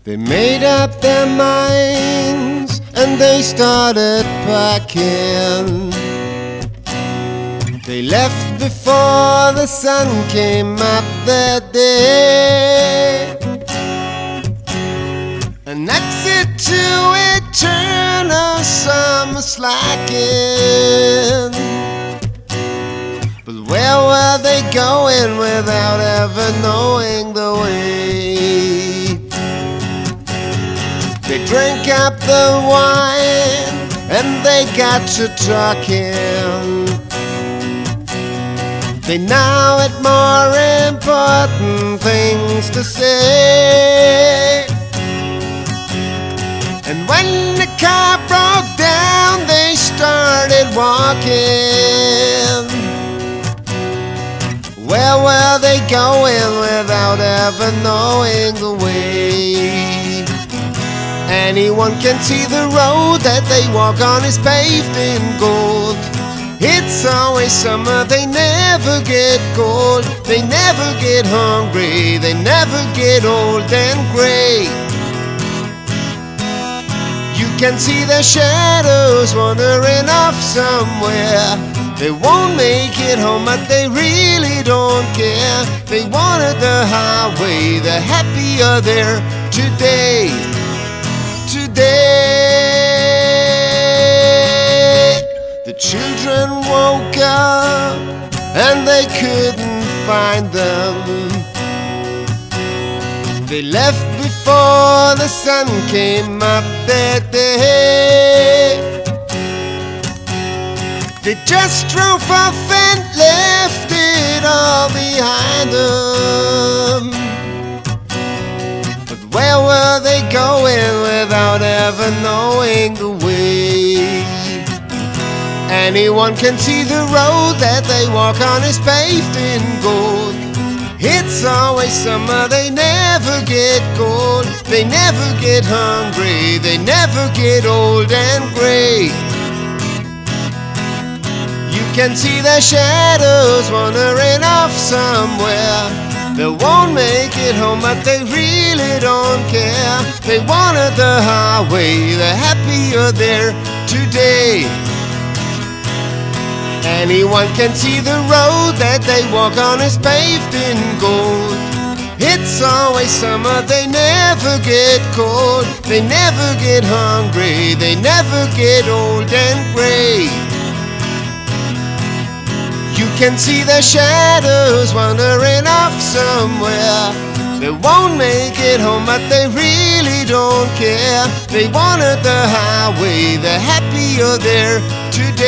They made up their minds and they started packing. They left before the sun came up that day. An exit to eternal summer slacking. But where were they going without ever knowing the way? They drank up the wine and they got to talking. They now had more important things to say. And when the car broke down, they started walking. Where were they going without ever knowing the way? Anyone can see the road that they walk on is paved in gold. It's always summer, they never get cold. They never get hungry, they never get old and gray. You can see their shadows wandering off somewhere. They won't make it home, but they really don't care. They wanted the highway, they're happier there today. Today, the children woke up and they couldn't find them. They left before the sun came up that day. They just drove off and left it all behind them. But where were they going without ever knowing the way? Anyone can see the road that they walk on is paved in gold. It's always summer, they never get cold. They never get hungry, they never get old and gray. You can see their shadows wandering off somewhere. They won't make it home, but they really don't care. They wanted the highway, they're happier there today. Anyone can see the road that they walk on is paved in gold. It's always summer, they never get cold. They never get hungry, they never get old and gray. You can see their shadows wandering off somewhere. They won't make it home, but they really don't care. They wanted the highway, they're happier there today.